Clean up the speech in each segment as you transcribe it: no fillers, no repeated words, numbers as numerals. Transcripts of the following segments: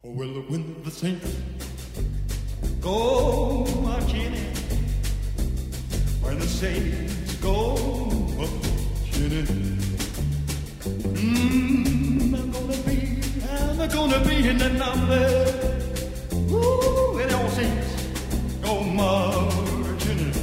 Well, when the saints go marching in, when the saints go marching in, I'm gonna be in that number. Ooh, when all saints go marching in,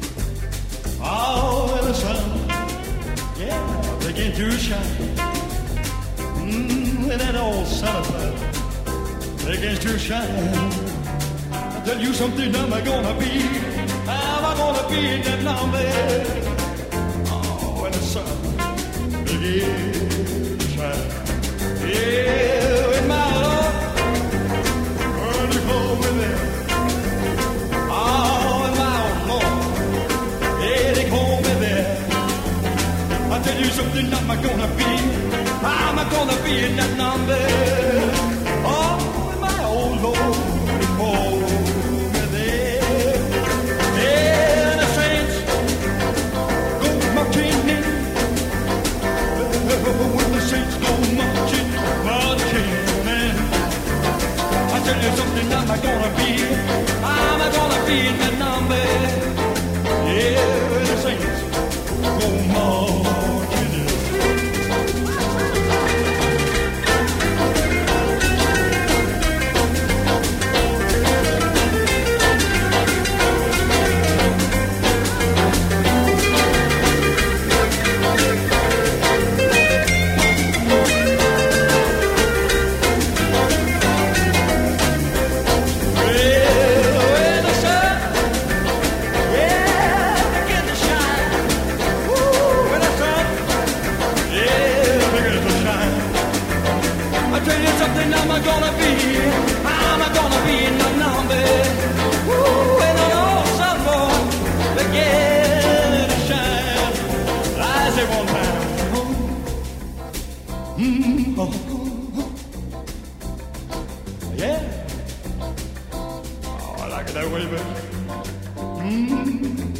oh, when the sun, yeah, begin to shine, when that old sun of fire begins to shine. I tell you something, I'm gonna be in that number. Oh, when the sun begins to shine. Yeah, when my Lord, when you come with me. Oh, when my Lord, yeah, they call me there. I tell you something, I'm gonna be in that number. Oh, Lord, call me there. And the saints go marching in. When the saints go marching in. I tell you something, I'm gonna be in that number. Yeah, when the saints go marching in. I'm gonna be in the number. Ooh, and all summer begin to shine. I say one time. Yeah. Oh, I like it that way, baby.